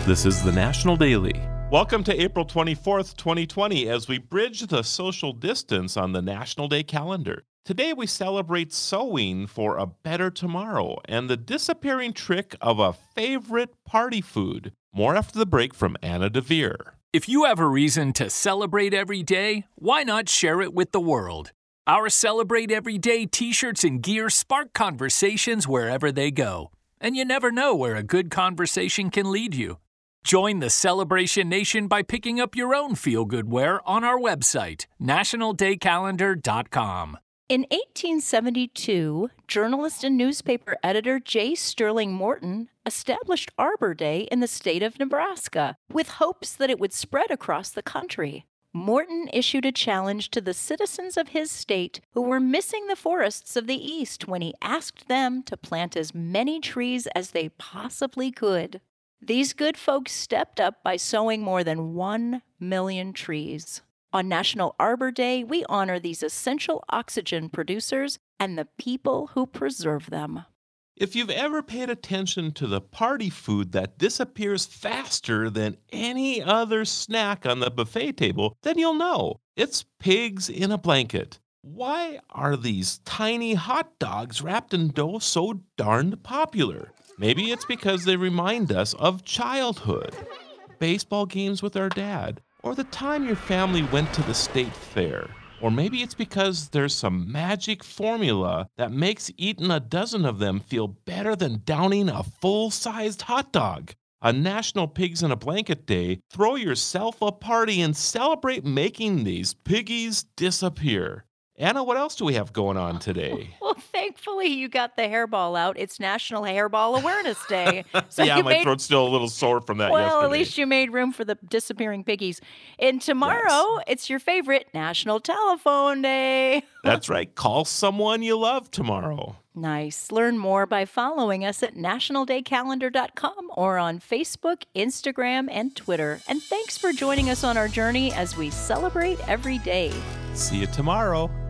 This is the National Daily. Welcome to April 24th, 2020, as we bridge the social distance on the National Day calendar. Today we celebrate sewing for a better tomorrow and the disappearing trick of a favorite party food. More after the break from Anna DeVere. If you have a reason to celebrate every day, why not share it with the world? Our Celebrate Every Day t-shirts and gear spark conversations wherever they go. And you never know where a good conversation can lead you. Join the Celebration Nation by picking up your own feel-good wear on our website, nationaldaycalendar.com. In 1872, journalist and newspaper editor J. Sterling Morton established Arbor Day in the state of Nebraska with hopes that it would spread across the country. Morton issued a challenge to the citizens of his state who were missing the forests of the East when he asked them to plant as many trees as they possibly could. These good folks stepped up by sowing more than 1 million trees. On National Arbor Day, we honor these essential oxygen producers and the people who preserve them. If you've ever paid attention to the party food that disappears faster than any other snack on the buffet table, then you'll know it's pigs in a blanket. Why are these tiny hot dogs wrapped in dough so darned popular? Maybe it's because they remind us of childhood, baseball games with our dad, or the time your family went to the state fair. Or maybe it's because there's some magic formula that makes eating a dozen of them feel better than downing a full-sized hot dog. On National Pigs in a Blanket Day, throw yourself a party and celebrate making these piggies disappear. Anna, what else do we have going on today? Well, thankfully you got the hairball out. It's National Hairball Awareness Day. So yeah, my throat's still a little sore from that yesterday. Well, at least you made room for the disappearing piggies. And tomorrow, It's your favorite National Telephone Day. That's right. Call someone you love tomorrow. Nice. Learn more by following us at nationaldaycalendar.com or on Facebook, Instagram, and Twitter. And thanks for joining us on our journey as we celebrate every day. See you tomorrow.